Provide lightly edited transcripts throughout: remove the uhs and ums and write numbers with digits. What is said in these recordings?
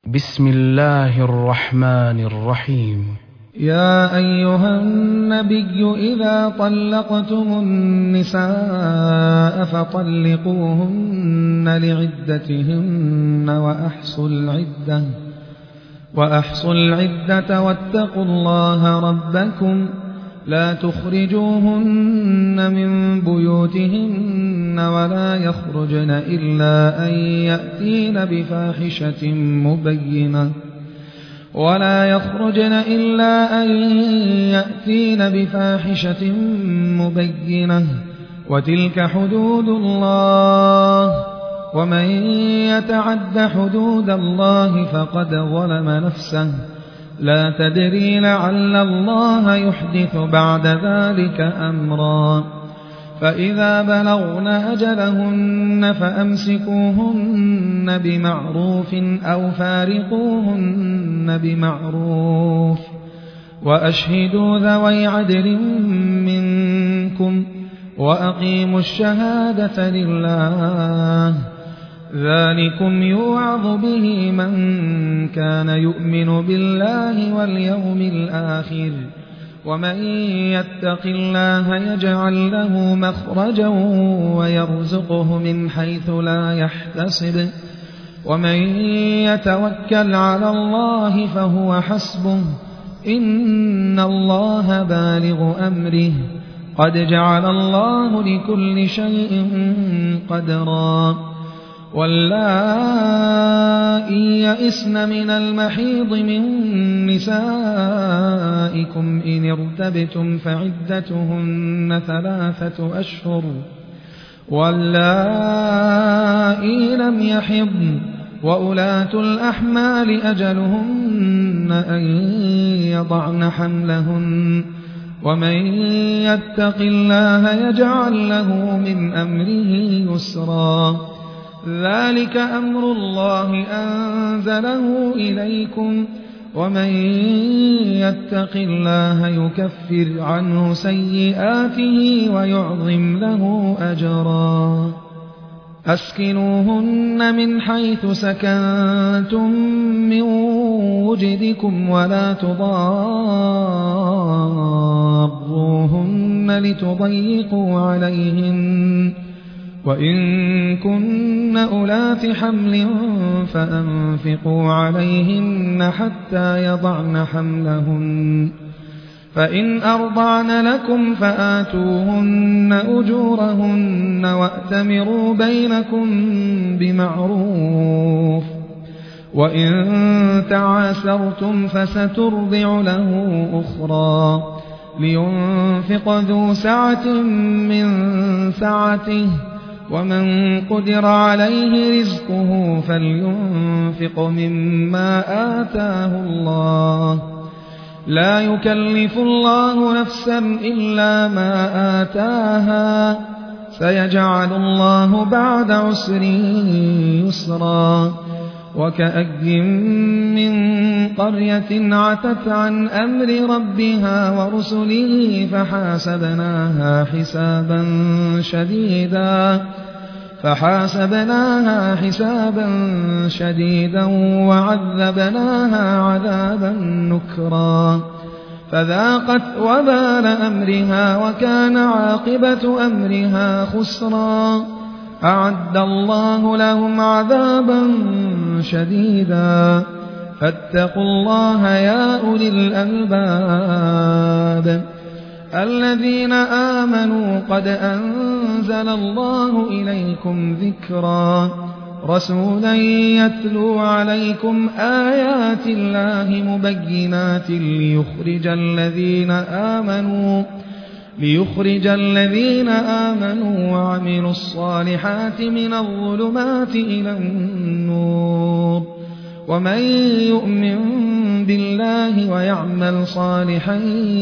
بسم الله الرحمن الرحيم. يا أيها النبي إذا طلقتم النساء فطلقوهن لعدتهن وأحصوا العدة واتقوا الله ربكم لا تخرجوهن من بيوتهن ولا يخرجن إلا أن يأتين بفاحشة مبينة وتلك حدود الله ومن يتعد حدود الله فقد ظلم نفسه لا تدري لعل الله يحدث بعد ذلك أمرا فإذا بلغن أجلهن فأمسكوهن بمعروف أو فارقوهن بمعروف وأشهدوا ذوي عدل منكم وأقيموا الشهادة لله ذلكم يوعظ به من كان يؤمن بالله واليوم الآخر ومن يتق الله يجعل له مخرجا ويرزقه من حيث لا يحتسب ومن يتوكل على الله فهو حسبه إن الله بالغ أمره قد جعل الله لكل شيء قدرا واللائي يئسن من المحيض من نسائكم إن ارتبتم فعدتهن 3 أشهر واللائي لم يحضن وأولاة الأحمال أجلهن أن يضعن حملهن ومن يتق الله يجعل له من أمره يسرا ذلك أمر الله أنزله إليكم ومن يتق الله يكفر عنه سيئاته ويعظم له أجرا أسكنوهن من حيث سكنتم من وجدكم ولا تضاروهن لتضيقوا عليهن وإن كن أولات حمل فأنفقوا عليهن حتى يضعن حملهن فإن أرضعن لكم فآتوهن أجورهن وأتمروا بينكم بمعروف وإن تعاسرتم فسترضع له أخرى لينفق ذو سعة من سعته ومن قدر عليه رزقه فلينفق مما آتاه الله لا يكلف الله نفسا إلا ما آتاها سيجعل الله بعد عسر يسرا وكأي من قرية عتت عن أمر ربها ورسله فحاسبناها حسابا شديدا وعذبناها عذابا نكرا فذاقت وبال أمرها وكان عاقبة أمرها خسرا أعد الله لهم عذابا شديدا فاتقوا الله يا أولي الألباب الذين آمنوا قد أنزل الله إليكم ذكرا رسولا يتلو عليكم آيات الله مبينات ليخرج الذين آمنوا وعملوا الصالحات من الظلمات إلى النور ومن يؤمن بالله ويعمل صالحا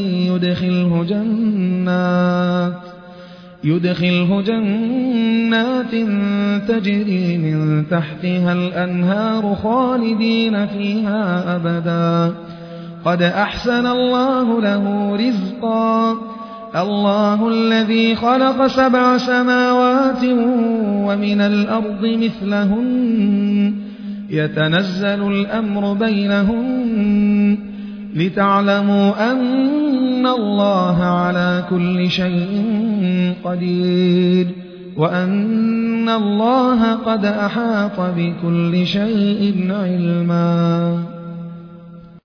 يدخله جنات تجري من تحتها الأنهار خالدين فيها أبدا قد أحسن الله له رزقا الله الذي خلق 7 سماوات ومن الأرض مثلهن يتنزل الأمر بينهن لتعلموا أن الله على كل شيء قدير وأن الله قد أحاط بكل شيء علما